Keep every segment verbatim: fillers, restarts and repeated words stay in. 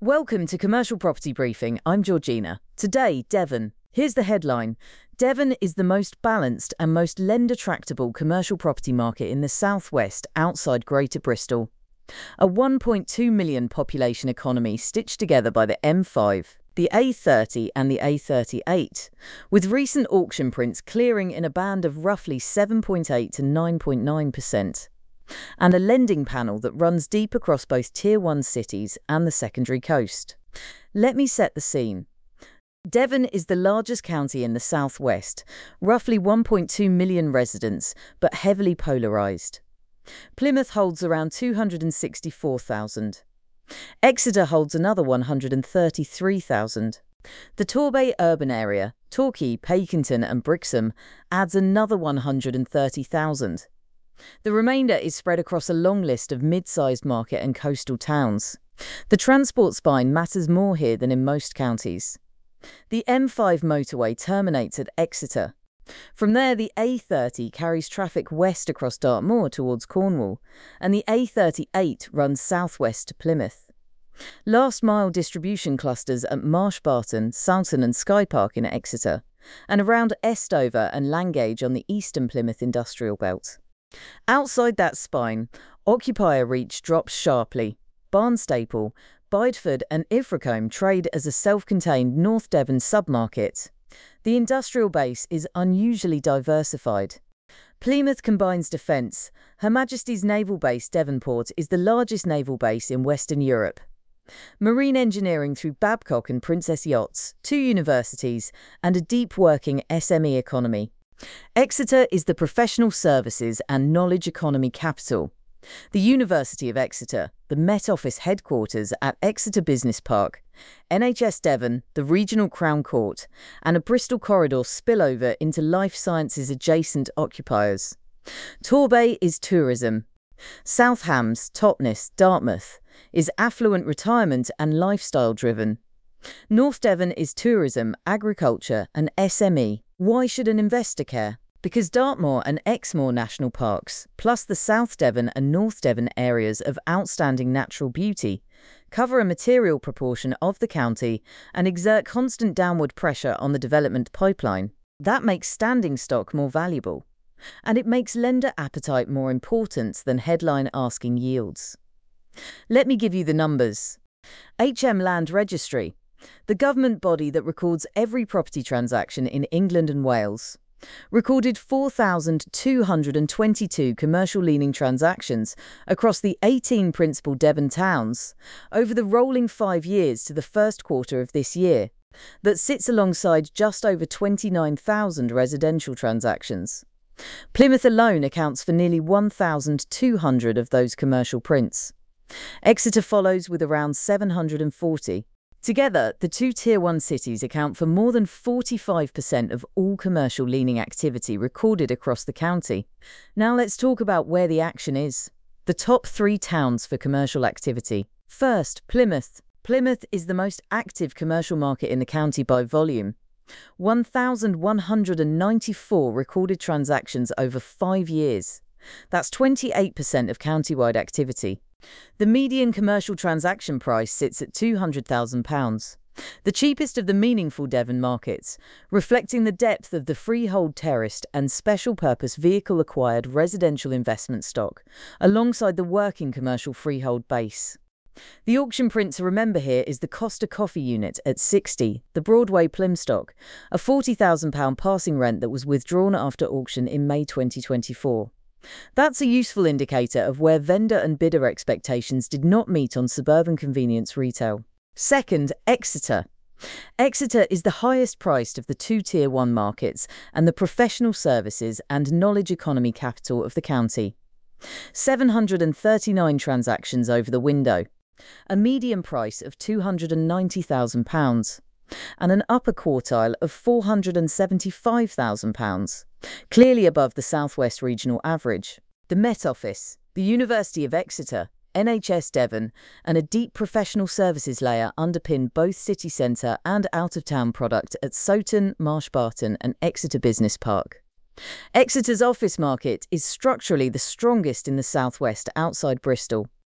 Welcome to Commercial Property Briefing. I'm Georgina. Today, Devon. Here's the headline. Devon is the most balanced and most lender-tractable commercial property market in the southwest outside Greater Bristol. A one point two million population economy stitched together by the M five, the A thirty and the A thirty-eight, with recent auction prints clearing in a band of roughly seven point eight to nine point nine percent. And a lending panel that runs deep across both Tier one cities and the secondary coast. Let me set the scene. Devon is the largest county in the southwest, roughly one point two million residents, but heavily polarised. Plymouth holds around two hundred sixty-four thousand. Exeter holds another one hundred thirty-three thousand. The Torbay urban area, Torquay, Pakington and Brixham, adds another one hundred thirty thousand. The remainder is spread across a long list of mid-sized market and coastal towns. The transport spine matters more here than in most counties. The M five motorway terminates at Exeter. From there, the A thirty carries traffic west across Dartmoor towards Cornwall, and the A thirty-eight runs southwest to Plymouth. Last-mile distribution clusters at Marshbarton, Salton and Sky Park in Exeter, and around Estover and Langage on the eastern Plymouth industrial belt. Outside that spine, occupier reach drops sharply. Barnstaple, Bideford and Ilfracombe trade as a self-contained North Devon submarket. The industrial base is unusually diversified. Plymouth combines defence. Her Majesty's Naval Base Devonport is the largest naval base in Western Europe. Marine engineering through Babcock and Princess Yachts, two universities, and a deep working S M E economy. Exeter is the professional services and knowledge economy capital. The University of Exeter, the Met Office headquarters at Exeter Business Park, N H S Devon, the regional Crown Court, and a Bristol corridor spill over into life sciences adjacent occupiers. Torbay is tourism. South Hams, Totnes, Dartmouth is affluent retirement and lifestyle driven. North Devon is tourism, agriculture and S M E. Why should an investor care? Because Dartmoor and Exmoor National Parks, plus the South Devon and North Devon areas of outstanding natural beauty, cover a material proportion of the county and exert constant downward pressure on the development pipeline. That makes standing stock more valuable. And it makes lender appetite more important than headline asking yields. Let me give you the numbers. H M Land Registry, the government body that records every property transaction in England and Wales, recorded four thousand two hundred twenty-two commercial-leaning transactions across the eighteen principal Devon towns over the rolling five years to the first quarter of this year. That sits alongside just over twenty-nine thousand residential transactions. Plymouth alone accounts for nearly one thousand two hundred of those commercial prints. Exeter follows with around seven hundred forty. Together, the two Tier one cities account for more than forty-five percent of all commercial leaning activity recorded across the county. Now let's talk about where the action is. The top three towns for commercial activity. First, Plymouth. Plymouth is the most active commercial market in the county by volume. one thousand one hundred ninety-four recorded transactions over five years. That's twenty-eight percent of county-wide activity. The median commercial transaction price sits at two hundred thousand pounds, the cheapest of the meaningful Devon markets, reflecting the depth of the freehold terraced and special-purpose vehicle-acquired residential investment stock, alongside the working commercial freehold base. The auction print to remember here is the Costa Coffee unit at sixty, the Broadway Plymstock, a forty thousand pounds passing rent that was withdrawn after auction in May twenty twenty-four. That's a useful indicator of where vendor and bidder expectations did not meet on suburban convenience retail. Second, Exeter. Exeter is the highest priced of the two Tier one markets and the professional services and knowledge economy capital of the county. seven hundred thirty-nine transactions over the window, a median price of two hundred ninety thousand pounds, and an upper quartile of four hundred seventy-five thousand pounds. Clearly above the Southwest regional average. The Met Office, the University of Exeter, N H S Devon, and a deep professional services layer underpin both city centre and out-of-town product at Saughton, Marshbarton and Exeter Business Park. Exeter's office market is structurally the strongest in the southwest outside Bristol.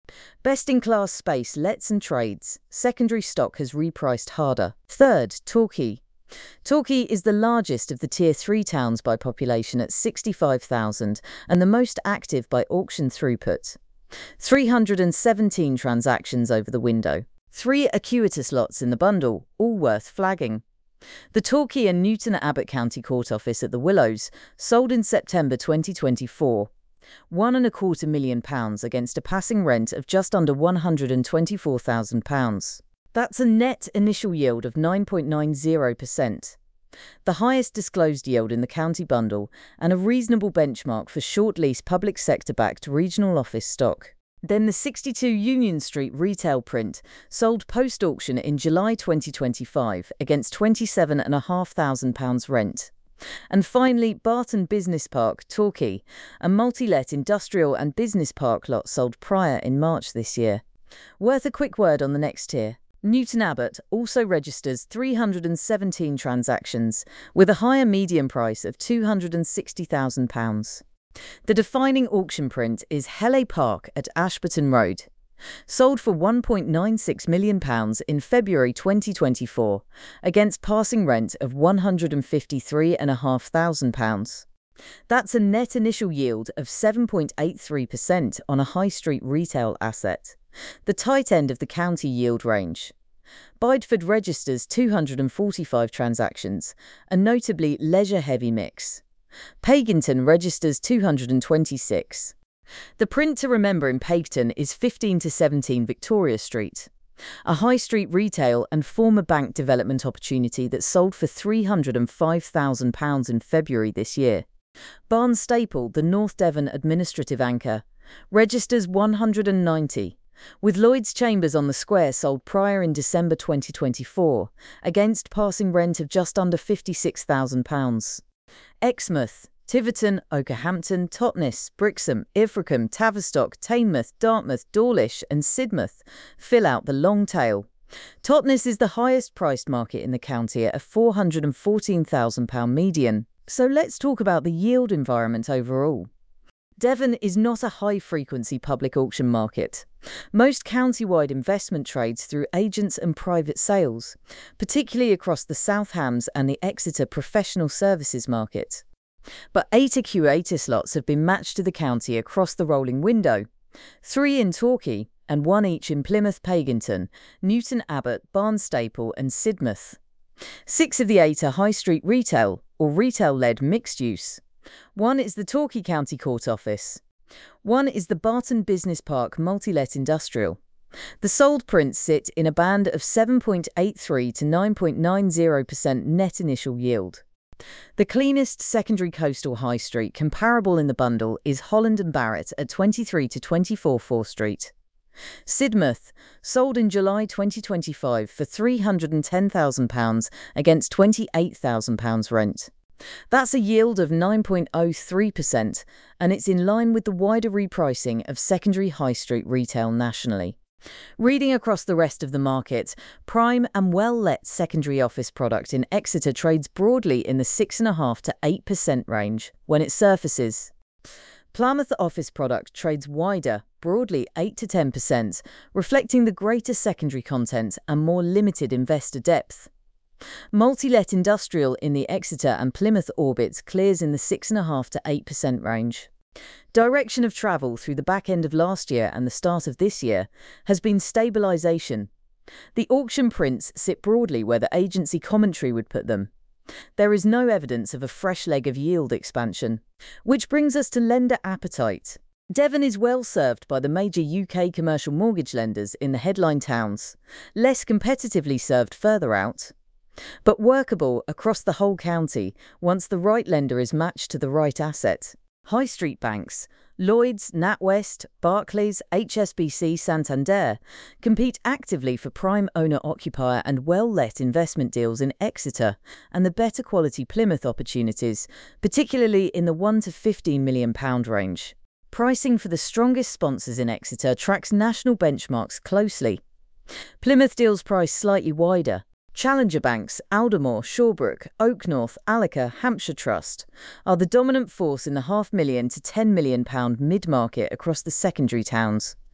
Best-in-class space lets and trades. Secondary stock has repriced harder. Third, Torquay. Torquay is the largest of the Tier three towns by population at sixty-five thousand and the most active by auction throughput. three hundred seventeen transactions over the window. Three Acuitas lots in the bundle, all worth flagging. The Torquay and Newton Abbot County Court Office at the Willows sold in September twenty twenty-four. One and a quarter million pounds against a passing rent of just under one hundred twenty-four thousand pounds. That's a net initial yield of nine point nine zero percent. The highest disclosed yield in the county bundle and a reasonable benchmark for short lease public sector-backed regional office stock. Then the sixty-two Union Street retail print sold post-auction in July twenty twenty-five against twenty-seven thousand five hundred pounds rent. And finally, Barton Business Park, Torquay, a multi-let industrial and business park lot sold prior in March this year. Worth a quick word on the next tier. Newton Abbot also registers three hundred seventeen transactions, with a higher median price of two hundred sixty thousand pounds. The defining auction print is Helle Park at Ashburton Road. Sold for one point nine six million pounds in February twenty twenty-four, against passing rent of one hundred fifty-three thousand five hundred pounds. That's a net initial yield of seven point eight three percent on a high street retail asset, the tight end of the county yield range. Bideford registers two hundred forty-five transactions, a notably leisure-heavy mix. Paginton registers two hundred twenty-six. The print to remember in Paginton is fifteen to seventeen Victoria Street, a high street retail and former bank development opportunity that sold for three hundred five thousand pounds in February this year. Barnstaple, the North Devon administrative anchor, registers one hundred ninety, with Lloyd's Chambers on the Square sold prior in December twenty twenty-four, against passing rent of just under fifty-six thousand pounds. Exmouth, Tiverton, Okehampton, Totnes, Brixham, Ilfracombe, Tavistock, Teignmouth, Dartmouth, Dawlish and Sidmouth fill out the long tail. Totnes is the highest priced market in the county at a four hundred fourteen thousand pounds median. So let's talk about the yield environment overall. Devon is not a high-frequency public auction market. Most county-wide investment trades through agents and private sales, particularly across the South Hams and the Exeter professional services market. But eight Acuitas lots have been matched to the county across the rolling window, three in Torquay and one each in Plymouth Paginton, Newton Abbot, Barnstaple and Sidmouth. Six of the eight are high street retail or retail-led mixed use. One is the Torquay County Court Office. One is the Barton Business Park multi-let industrial. The sold prints sit in a band of seven point eight three to nine point nine zero percent net initial yield. The cleanest secondary coastal high street comparable in the bundle is Holland and Barrett at twenty-three to twenty-four Fore Street. Sidmouth sold in July twenty twenty-five for three hundred ten thousand pounds against twenty-eight thousand pounds rent. That's a yield of nine point zero three percent, and it's in line with the wider repricing of secondary high street retail nationally. Reading across the rest of the market, prime and well-let secondary office product in Exeter trades broadly in the six point five to eight percent range when it surfaces. Plymouth office product trades wider, broadly eight to ten percent, reflecting the greater secondary content and more limited investor depth. Multi-let industrial in the Exeter and Plymouth orbits clears in the six point five to eight percent range. Direction of travel through the back end of last year and the start of this year has been stabilisation. The auction prints sit broadly where the agency commentary would put them. There is no evidence of a fresh leg of yield expansion. Which brings us to lender appetite. Devon is well served by the major U K commercial mortgage lenders in the headline towns, less competitively served further out, but workable across the whole county once the right lender is matched to the right asset. High street banks, Lloyds, NatWest, Barclays, H S B C, Santander compete actively for prime owner-occupier and well-let investment deals in Exeter and the better quality Plymouth opportunities, particularly in the one to fifteen million pound range. Pricing for the strongest sponsors in Exeter tracks national benchmarks closely. Plymouth deals price slightly wider. Challenger banks, Aldermore, Shawbrook, Oaknorth, Allica, Hampshire Trust are the dominant force in the half million to ten million pound mid-market across the secondary towns.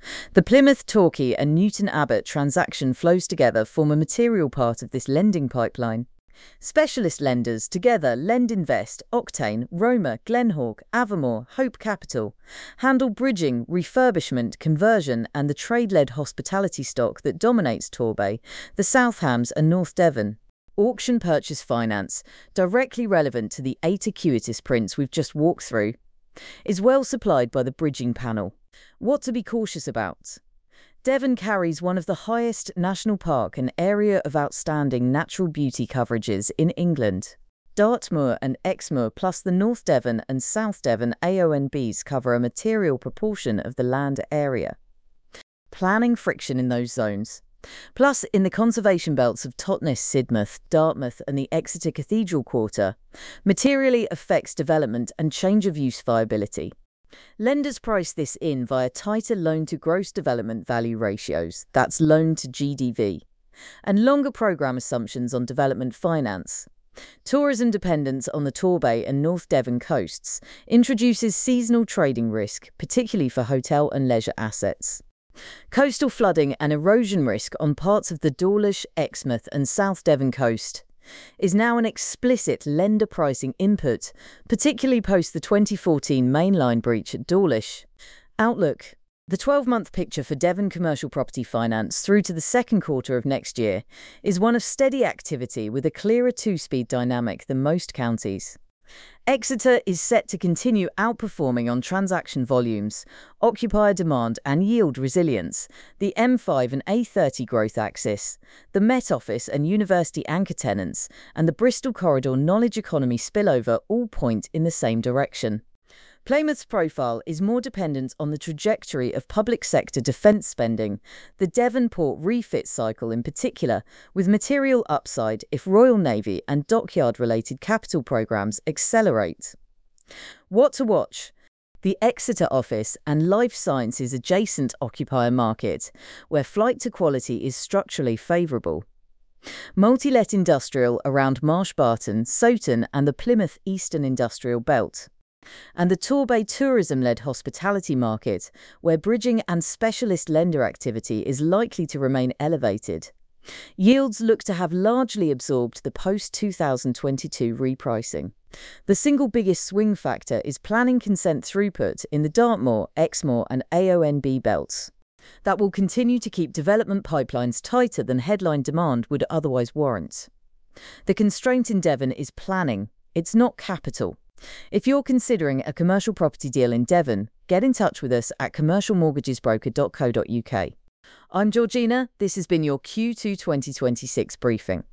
The Plymouth, Torquay and Newton Abbot transaction flows together form a material part of this lending pipeline. Specialist lenders together LendInvest, Octane, Roma, Glenhawk, Avamore, Hope Capital handle bridging, refurbishment, conversion and the trade-led hospitality stock that dominates Torbay, the South Hams and North Devon. Auction purchase finance, directly relevant to the eight Acuitas prints we've just walked through, is well supplied by the bridging panel. What to be cautious about? Devon carries one of the highest national park and area of outstanding natural beauty coverages in England. Dartmoor and Exmoor plus the North Devon and South Devon A O N Bs cover a material proportion of the land area. Planning friction in those zones. Plus, in the conservation belts of Totnes, Sidmouth, Dartmouth and the Exeter Cathedral Quarter, materially affects development and change of use viability. Lenders price this in via tighter loan-to-gross development value ratios, that's loan to G D V, and longer programme assumptions on development finance. Tourism dependence on the Torbay and North Devon coasts introduces seasonal trading risk, particularly for hotel and leisure assets. Coastal flooding and erosion risk on parts of the Dawlish, Exmouth and South Devon coast is now an explicit lender pricing input, particularly post the twenty fourteen mainline breach at Dawlish. Outlook. The twelve-month picture for Devon commercial property finance through to the second quarter of next year is one of steady activity with a clearer two-speed dynamic than most counties. Exeter is set to continue outperforming on transaction volumes, occupier demand and yield resilience, the M five and A thirty growth axis, the Met Office and university anchor tenants, and the Bristol Corridor knowledge economy spillover all point in the same direction. Plymouth's profile is more dependent on the trajectory of public sector defence spending, the Devonport refit cycle in particular, with material upside if Royal Navy and dockyard-related capital programmes accelerate. What to watch? The Exeter office and life sciences adjacent occupier market, where flight to quality is structurally favourable. Multi-let industrial around Marsh Barton, Soton and the Plymouth Eastern Industrial Belt. And the Torbay tourism-led hospitality market, where bridging and specialist lender activity is likely to remain elevated. Yields look to have largely absorbed the post two thousand twenty-two repricing. The single biggest swing factor is planning consent throughput in the Dartmoor, Exmoor and A O N B belts. That will continue to keep development pipelines tighter than headline demand would otherwise warrant. The constraint in Devon is planning, it's not capital. If you're considering a commercial property deal in Devon, get in touch with us at commercial mortgages broker dot co dot U K. I'm Georgina, this has been your Q two twenty twenty-six briefing.